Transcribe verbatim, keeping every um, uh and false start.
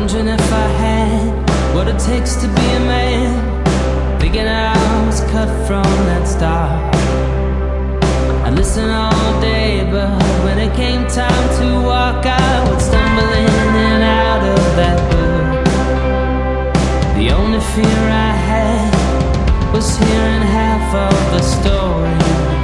Wondering if I had what it takes to be a man, thinking I was cut from that star. I'd listen all day, but when it came time to walk, I would stumble in and out of that book. The only fear I had was hearing half of the story.